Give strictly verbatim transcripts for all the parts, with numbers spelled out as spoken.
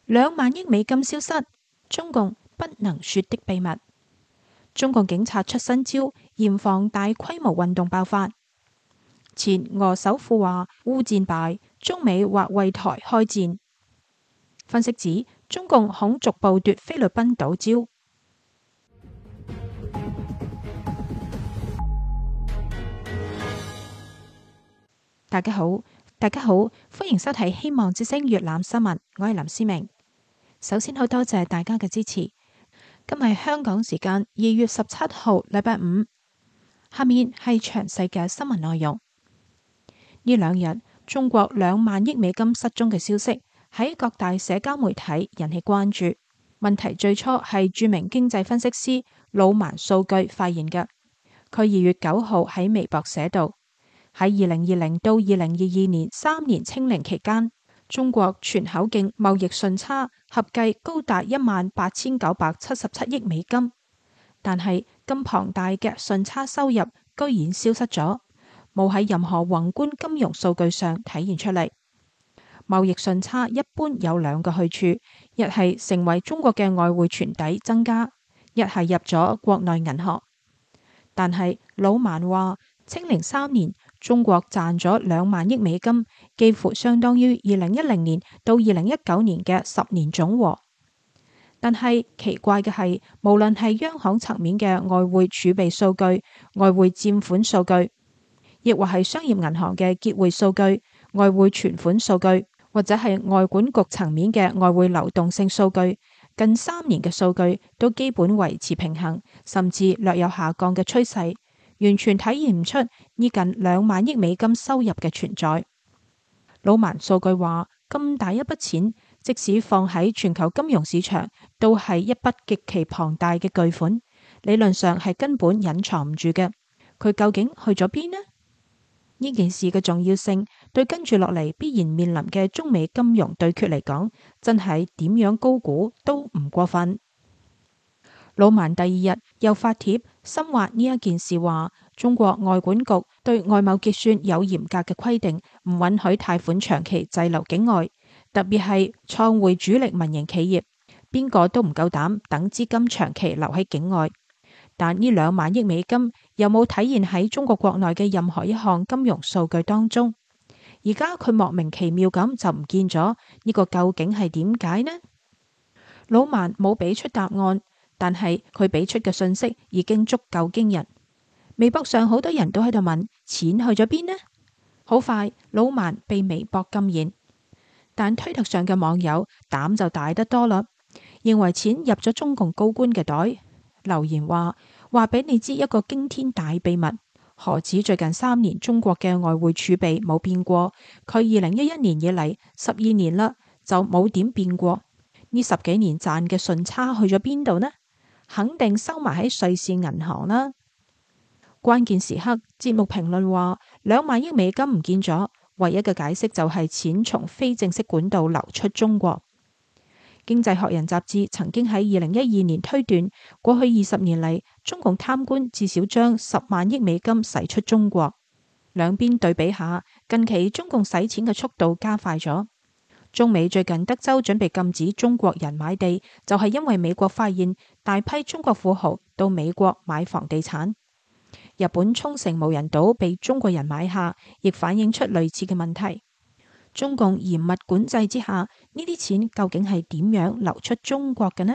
兩萬億美金消失，中共不能說的秘密。中共警察出新招，嚴防大規模運動爆發。前俄首富話烏戰敗，中美或為台開戰。分析指中共恐逐步奪菲律賓島礁。大家好，大家好，歡迎收睇希望之聲粵覽新聞，我係林思明。首先好多謝大家嘅支持。今日係香港時間二月十七號，禮拜五。下面係詳細嘅新聞內容。呢兩日，中國兩萬億美金失蹤嘅消息喺各大社交媒體引起關注。問題最初係著名經濟分析師魯曼數據發現嘅。佢二月九號喺微博寫道：喺二零二零到二零二二年三年清零期間，中國全口徑貿易順差合計高達一萬八千九百七十七億美金，但係咁龐大嘅順差收入居然消失咗，冇喺任何宏觀金融數據上體現出嚟。貿易順差一般有兩個去處，一係成為中國嘅外匯存底增加，一係入咗國內銀行。但係魯曼話，清零三年中國賺咗兩萬億美金，幾乎相當於二零一零年到二零一九年嘅十年總和。但係奇怪嘅係，無論係央行層面嘅外匯儲備數據、外匯佔款數據，亦或係商業銀行嘅結匯數據、外匯存款數據，或者係外管局層面嘅外匯流動性數據，近三年嘅數據都基本維持平衡，甚至略有下降嘅趨勢，完全體現唔出呢近兩萬億美金收入嘅存在。魯曼數據話，咁大一筆錢，即使放喺全球金融市場，都係一筆極其龐大嘅巨款，理論上係根本隱藏唔住嘅。佢究竟去咗邊呢？呢件事嘅重要性，對跟住落嚟必然面臨嘅中美金融對決嚟講，真係點樣高估都唔過分。魯曼第二日又發帖深挖呢一件事，話中國外管局對外貿結算有嚴格嘅規定，唔允許貸款長期滯留境外，特別係創匯主力民營企業，邊個都唔夠膽等資金長期留喺境外。但呢兩萬億美金有冇體現喺中國國內嘅任何一項金融數據當中？而家佢莫名其妙咁就唔見咗，呢個究竟係點解呢？魯曼冇俾出答案，但係佢俾出嘅信息已經足夠驚人。微博上好多人都喺度問，錢去咗邊呢？好快，魯曼被微博禁言，但推特上嘅網友膽就大得多啦，認為錢入咗中共高官嘅袋。留言話，話俾你知一個驚天大秘密，何止最近三年中國嘅外匯儲備冇變過，佢二零一一年以嚟十二年啦就冇點變過。呢十幾年賺嘅順差去咗邊度呢？肯定收埋喺瑞士銀行啦。關鍵時刻，節目評論話兩萬億美金唔見咗，唯一嘅解釋就係錢從非正式管道流出中國。經濟學人雜誌曾經喺二零一二年推斷，過去二十年嚟，中共貪官至少將十萬億美金使出中國。兩邊對比下，近期中共使錢嘅速度加快咗。中美最近德州準備禁止中國人買地，就係因為美國發現大批中國富豪到美國買房地產。日本沖繩無人島被中國人買下，亦反映出類似嘅問題。中共嚴密管制之下，呢啲錢究竟係點樣流出中國嘅呢？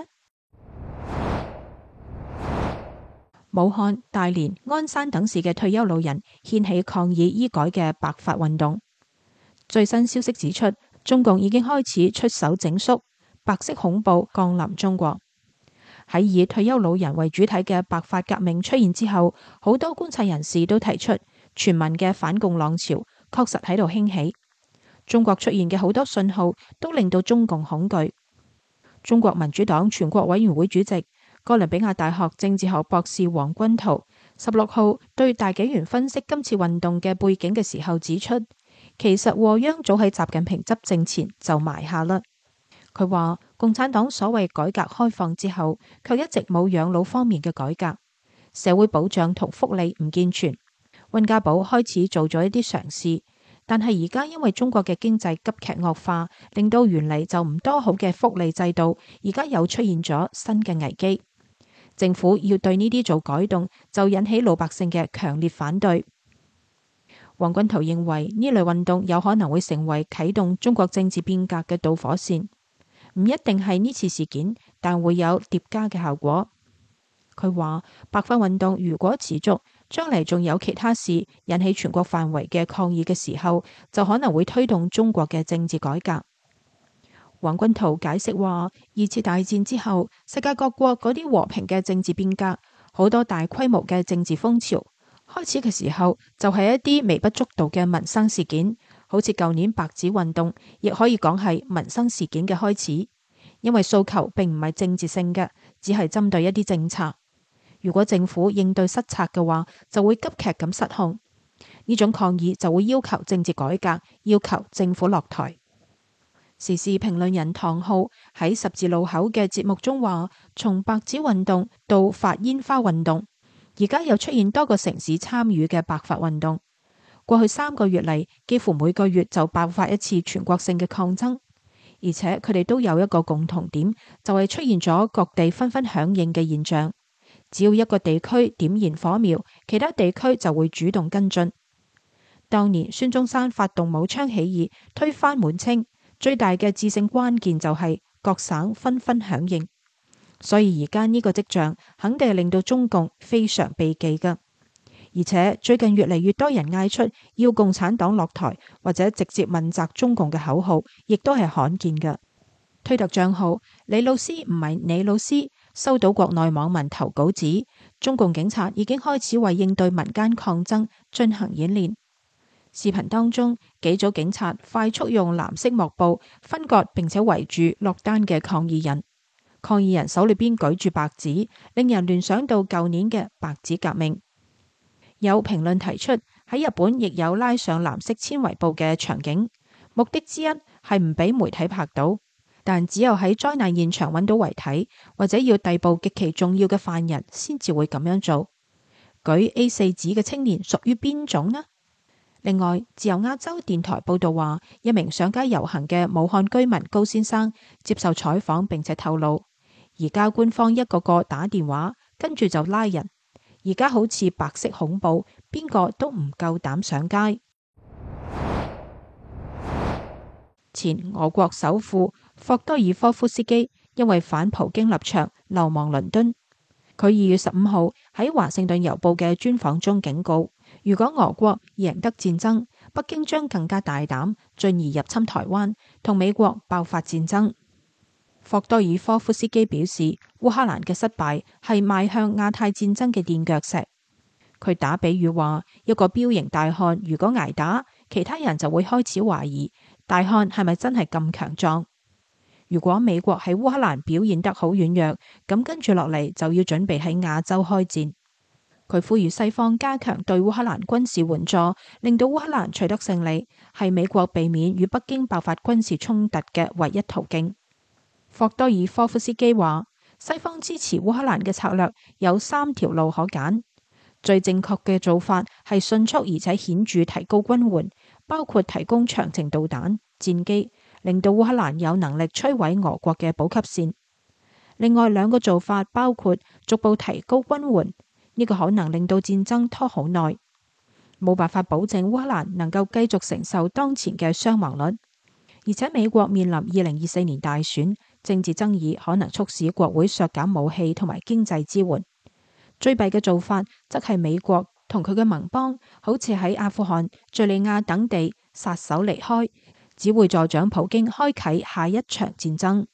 武漢、大連、鞍山等市嘅退休老人掀起抗議醫改嘅白髮運動。最新消息指出，中共已經開始出手整肅，白色恐怖降臨中國。喺以退休老人為主體嘅白髮革命出現之後，好多觀察人士都提出，全民嘅反共浪潮確實喺度興起。中國出現嘅好多信號都令到中共恐懼。中國民主黨全國委員會主席、哥倫比亞大學政治學博士黃君濤十六號對大紀元分析今次運動嘅背景嘅時候指出，其實禍殃早喺習近平執政前就埋下啦。佢話共產黨所謂改革開放之後，卻一直冇養老方面嘅改革，社會保障同福利唔健全。溫家寶開始做咗一啲嘗試， 但係而家因為中國嘅經濟急劇惡化，令到原嚟就唔多好嘅福利制度，而家又出現咗新嘅危機。政府要對呢啲做改動，就引起老百姓嘅強烈反對。黃君濤認為呢類運動有可能會成為啟動中國政治變革嘅導火線，唔一定係呢次事件，但會有疊加嘅效果。佢話白髮運動如果持續，將嚟仲有其他事引起全國範圍嘅抗議嘅時候，就可能會推動中國嘅政治改革。黃君濤解釋話，二次大戰之後，世界各國嗰啲和平嘅政治變革，好多大規模嘅政治風潮，開始嘅時候就係一啲微不足道嘅民生事件，好似舊年白紙運動，亦可以講係民生事件嘅開始。因為訴求並唔係政治性嘅，只係針對一啲政策。如果政府應對失策嘅話，就會急劇咁失控。呢種抗議就會要求政治改革，要求政府落台。時事評論人唐浩喺十字路口嘅節目中話，從白紙運動到發煙花運動，而家又出現多個城市參與嘅白髮運動。過去三個月嚟，幾乎每個月就爆發一次全國性嘅抗爭，而且佢哋都有一個共同點，就係出現咗各地紛紛響應嘅現象。只要一個地區點燃火苗，其他地區就會主動跟進。當年孫中山發動武昌起義，推翻滿清，最大嘅致勝關鍵就係各省紛紛響應。所以而家呢個跡象肯定係令到中共非常避忌㗎。而且最近越嚟越多人嗌出要共產黨落台或者直接問責中共嘅口號，亦都係罕見㗎。推特賬號李老師唔係你老師收到國內網民投稿指，中共警察已經開始為應對民間抗爭進行演練。視頻當中，幾組警察快速用藍色幕布分割並且圍住落單嘅抗議人，抗議人手裏邊舉住白紙，令人聯想到舊年嘅白紙革命。有評論提出喺日本亦有拉上藍色纖維布嘅場景，目的之一係唔俾媒體拍到。但只有喺災難現場揾到遺體，或者要逮捕極其重要嘅犯人，先至會咁樣做。舉 A 四 紙嘅青年屬於邊種呢？另外，自由亞洲電台報道話，一名上街遊行嘅武漢居民高先生接受採訪，並且透露，而家官方一個個打電話，跟住就拉人。而家好似白色恐怖，邊個都唔夠膽上街。前俄國首富霍多爾科夫斯基因為反普京立場流亡倫敦。佢二月十五號喺華盛頓郵報嘅專訪中警告，如果俄國贏得戰爭，北京將更加大膽，進而入侵台灣，同美國爆發戰爭。霍多爾科夫斯基表示，烏克蘭嘅失敗係邁向亞太戰爭嘅墊腳石。佢打比喻話，一個彪形大漢如果挨打，其他人就會開始懷疑大漢係咪真係咁強壯。如果美國喺烏克蘭表現得好軟弱，咁跟住落嚟就要準備喺亞洲開戰。佢呼籲西方加強對烏克蘭軍事援助，令到烏克蘭取得勝利，係美國避免與北京爆發軍事衝突嘅唯一途徑。霍多爾科夫斯基話，西方支持烏克蘭嘅策略有三條路可揀。最正確嘅做法係迅速而且顯著提高軍援，包括提供長程導彈、戰機，令到烏克蘭有能力摧毀俄國嘅補給線。另外兩個做法包括逐步提高軍援，呢個可能令到戰爭拖好耐，冇辦法保證烏克蘭能夠繼續承受當前嘅傷亡率。而且美國面臨二零二四年大選，政治爭議可能促使國會削減武器同埋經濟支援。最弊嘅做法則係美國同佢嘅盟邦，好似喺阿富汗、敘利亞等地撒手離開，只會助長普京開啟下一場戰爭。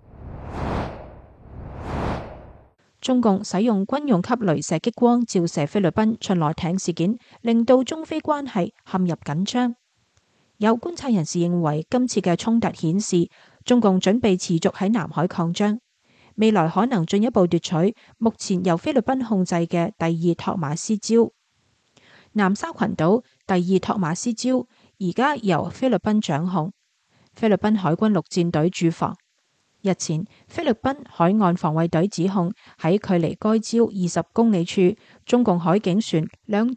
中共使用軍用級鐳射激光照射菲律賓巡邏艇事件，令到中菲關係陷入緊張。有觀察人士認為，今次嘅衝突顯示中共準備持續喺南海擴張，未來可能進一步奪取目前由菲律賓控制嘅第二托馬斯礁。南沙群島第二托馬斯礁而家由菲律賓掌控，菲律賓海軍陸戰隊駐防。日前，菲律賓海岸防衛隊指控喺距離該礁二十公里處，中共海警船兩度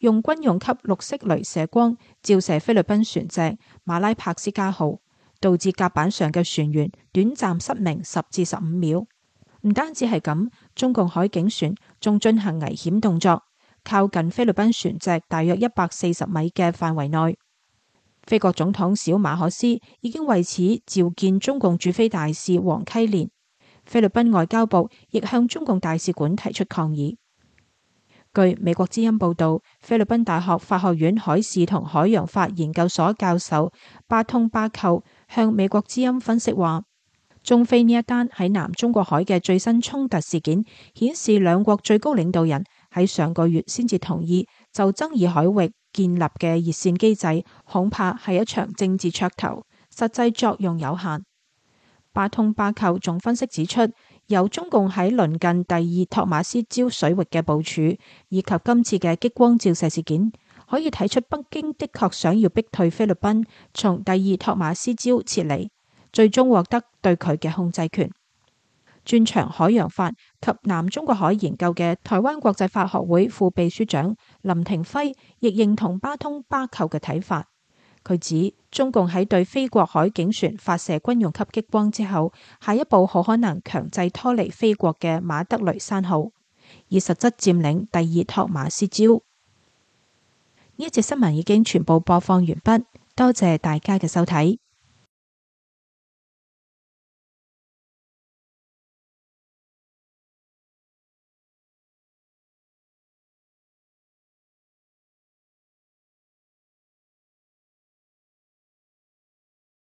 用軍用級綠色雷射光照射菲律賓船隻馬拉帕斯加號，導致甲板上嘅船員短暫失明十至十五秒。唔單止係咁，中共海警船仲進行危險動作，靠近菲律賓船隻大約一百四十米嘅範圍內。菲國總統小馬可斯已經為此召見中共駐菲大使黃溪連，菲律賓外交部亦向中共大使館提出抗議。據美國之音報道，菲律賓大學法學院海事同海洋法研究所教授巴通巴寇向美國之音分析話，中菲呢一單喺南中國海嘅最新衝突事件，顯示兩國最高領導人喺上個月先至同意就爭議海域建立嘅熱線機制，恐怕係一場政治噱頭，實際作用有限。巴通巴寇仲分析指出，由中共喺鄰近第二托馬斯礁水域嘅部署，以及今次嘅激光照射事件，可以睇出北京的確想要逼退菲律賓從第二托馬斯礁撤離，最終獲得對佢嘅控制權。專長海洋法及南中國海研究嘅台灣國際法學會副秘書長林廷輝亦認同巴通巴寇嘅睇法。佢指中共喺對菲國海警船發射軍用級激光之後，下一步好可能強制拖離菲國嘅馬德雷山號，以實質佔領第二托馬斯礁。呢一節新聞已經全部播放完畢，多謝大家嘅收睇。